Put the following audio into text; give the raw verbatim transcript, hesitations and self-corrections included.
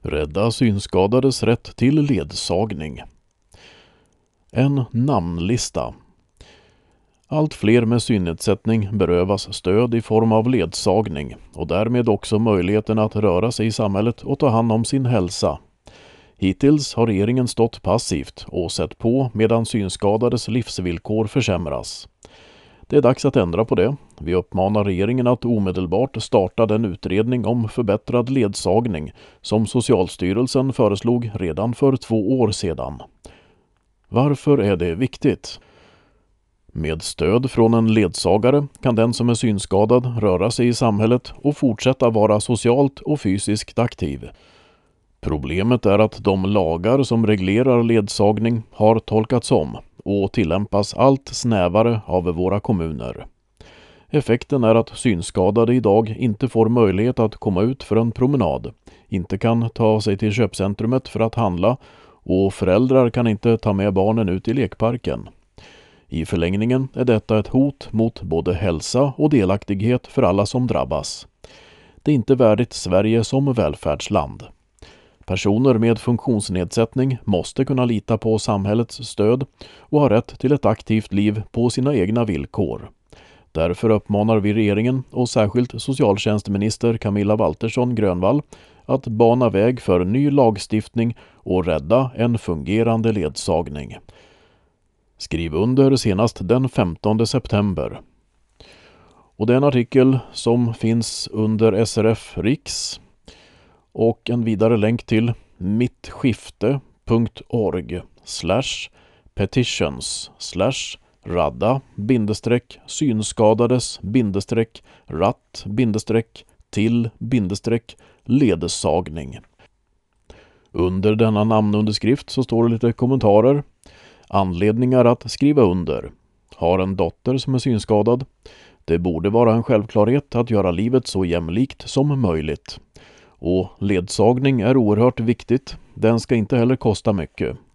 Rädda synskadades rätt till ledsagning. En namnlista. Allt fler med synnedsättning berövas stöd i form av ledsagning och därmed också möjligheten att röra sig i samhället och ta hand om sin hälsa. Hittills har regeringen stått passivt och sett på medan synskadades livsvillkor försämras. Det är dags att ändra på det. Vi uppmanar regeringen att omedelbart starta den utredning om förbättrad ledsagning som Socialstyrelsen föreslog redan för två år sedan. Varför är det viktigt? Med stöd från en ledsagare kan den som är synskadad röra sig i samhället och fortsätta vara socialt och fysiskt aktiv. Problemet är att de lagar som reglerar ledsagning har tolkats om och tillämpas allt snävare av våra kommuner. Effekten är att synskadade idag inte får möjlighet att komma ut för en promenad, inte kan ta sig till köpcentrumet för att handla och föräldrar kan inte ta med barnen ut i lekparken. I förlängningen är detta ett hot mot både hälsa och delaktighet för alla som drabbas. Det är inte värdigt Sverige som välfärdsland. Personer med funktionsnedsättning måste kunna lita på samhällets stöd och ha rätt till ett aktivt liv på sina egna villkor. Därför uppmanar vi regeringen och särskilt socialtjänstminister Camilla Waltersson Grönvall att bana väg för ny lagstiftning och rädda en fungerande ledsagning. Skriv under senast den femtonde september. Och det är en artikel som finns under S R F Riks och en vidare länk till mittskifte punkt org slash petitions slash radda bindestreck synskadades bindestreck ratt bindestreck till bindestreck ledsagning. Under denna namnunderskrift så står det lite kommentarer. Anledningar att skriva under. Har en dotter som är synskadad. Det borde vara en självklarhet att göra livet så jämlikt som möjligt. Och ledsagning är oerhört viktigt. Den ska inte heller kosta mycket.